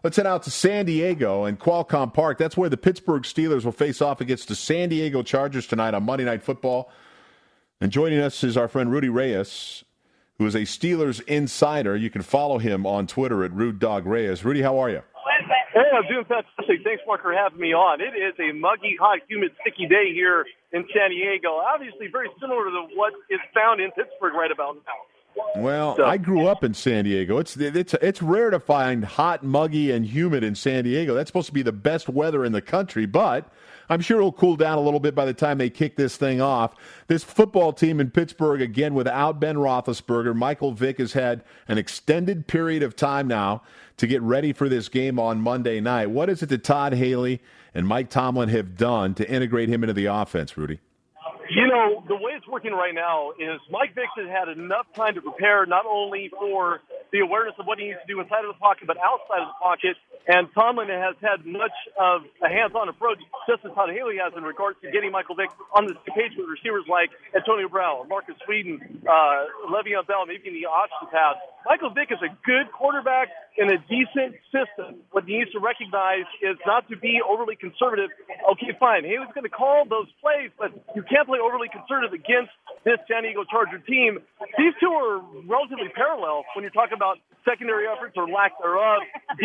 Let's head out to San Diego and Qualcomm Park. That's where the Pittsburgh Steelers will face off against the San Diego Chargers tonight on Monday Night Football. And joining us is our friend Rudy Reyes, who is a Steelers insider. You can follow him on Twitter at RudeDogReyes. Rudy, how are you? Hey, I'm doing fantastic. Thanks, Mark, for having me on. It is a muggy, hot, humid, sticky day here in San Diego. Obviously very similar to what is found in Pittsburgh right about now. Well, I grew up in San Diego. It's rare to find hot, muggy, and humid in San Diego. That's supposed to be the best weather in the country, but I'm sure it'll cool down a little bit by the time they kick this thing off. This football team in Pittsburgh, again, without Ben Roethlisberger, Michael Vick has had an extended period of time now to get ready for this game on Monday night. What is it that Todd Haley and Mike Tomlin have done to integrate him into the offense, Rudy? You know, the way it's working right now is Mike Vick has had enough time to prepare not only for the awareness of what he needs to do inside of the pocket, but outside of the pocket. And Tomlin has had much of a hands-on approach, just as Todd Haley has in regards to getting Michael Vick on the page with receivers like Antonio Brown, Marcus Sweden, Le'Veon Bell, maybe in the option pass. Michael Vick is a good quarterback in a decent system. What he needs to recognize is not to be overly conservative. Okay, fine. Haley's going to call those plays, but you can't play overly conservative against this San Diego Charger team. These two are relatively parallel when you're talking about secondary efforts or lack thereof,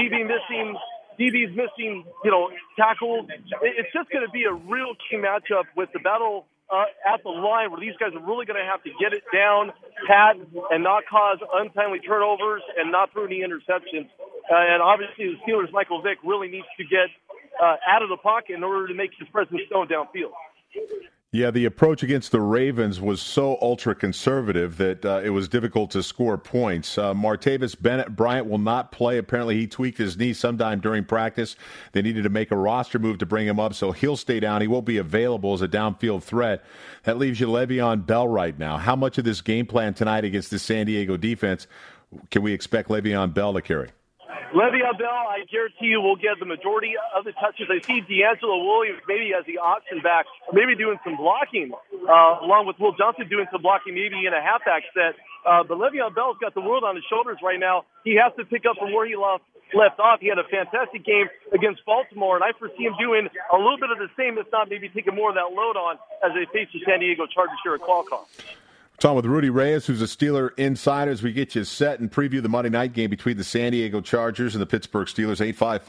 DB's missing, tackles. It's just going to be a real key matchup with the battle at the line where these guys are really going to have to get it down, pat, and not cause untimely turnovers and not throw any interceptions. And obviously the Steelers' Michael Vick really needs to get out of the pocket in order to make his presence known downfield. Yeah, the approach against the Ravens was so ultra-conservative that it was difficult to score points. Martavis Bryant will not play. Apparently, he tweaked his knee sometime during practice. They needed to make a roster move to bring him up, so he'll stay down. He won't be available as a downfield threat. That leaves you Le'Veon Bell right now. How much of this game plan tonight against the San Diego defense can we expect Le'Veon Bell to carry? Le'Veon Bell, I guarantee you, will get the majority of the touches. I see D'Angelo Williams maybe as the option back, maybe doing some blocking, along with Will Johnson doing some blocking, maybe in a halfback set. But Le'Veon Bell's got the world on his shoulders right now. He has to pick up from where he left off. He had a fantastic game against Baltimore, and I foresee him doing a little bit of the same, if not maybe taking more of that load on as they face the San Diego Chargers here at Qualcomm. Talking with Rudy Reyes, who's a Steeler insider, as we get you set and preview the Monday night game between the San Diego Chargers and the Pittsburgh Steelers.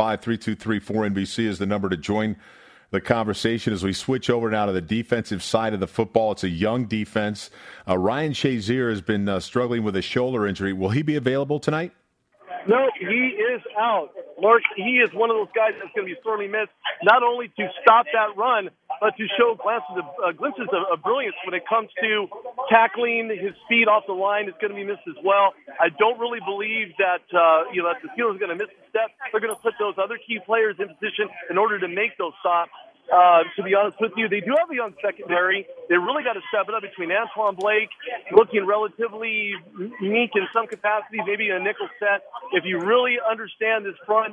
855-323-4NBC is the number to join the conversation as we switch over now to the defensive side of the football. It's a young defense. Ryan Shazier has been struggling with a shoulder injury. Will he be available tonight? No, he is out. Mark, he is one of those guys that's going to be sorely missed, not only to stop that run, but to show glimpses of brilliance when it comes to tackling. His speed off the line is going to be missed as well. I don't really believe that that the Steelers are going to miss the step. They're going to put those other key players in position in order to make those stops. To be honest with you, they do have a young secondary. They really got to step it up between Antoine Blake, looking relatively unique in some capacities, maybe in a nickel set. If you really understand this front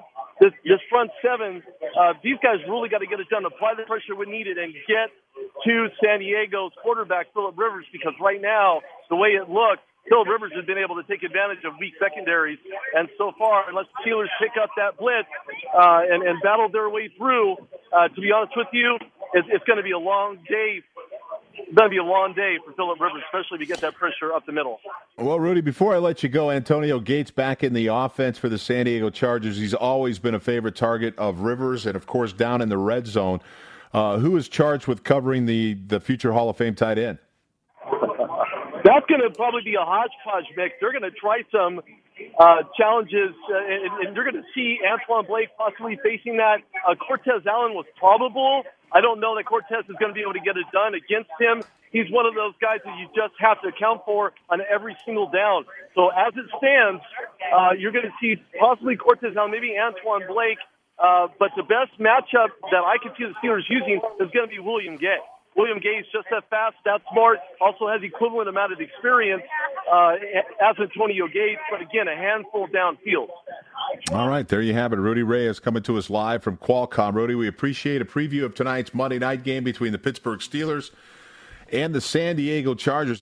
seven, these guys really got to get it done, apply the pressure when needed, and get to San Diego's quarterback, Phillip Rivers, because right now, the way it looks, Phillip Rivers has been able to take advantage of weak secondaries, and so far, unless the Steelers pick up that blitz and battle their way through, to be honest with you, it's going to be a long day. It's going to be a long day for Phillip Rivers, especially to get that pressure up the middle. Well, Rudy, before I let you go, Antonio Gates back in the offense for the San Diego Chargers. He's always been a favorite target of Rivers, and of course down in the red zone. Who is charged with covering the future Hall of Fame tight end? That's going to probably be a hodgepodge mix. They're going to try some challenges, and you're going to see Antoine Blake possibly facing that. Cortez Allen was probable. I don't know that Cortez is going to be able to get it done against him. He's one of those guys that you just have to account for on every single down. So as it stands, you're going to see possibly Cortez Allen, maybe Antoine Blake, but the best matchup that I can see the Steelers using is going to be William Gay. William Gay is just that fast, that smart, also has equivalent amount of experience as Antonio Gates, but again, a handful downfield. All right, there you have it. Rudy Reyes coming to us live from Qualcomm. Rudy, we appreciate a preview of tonight's Monday night game between the Pittsburgh Steelers and the San Diego Chargers.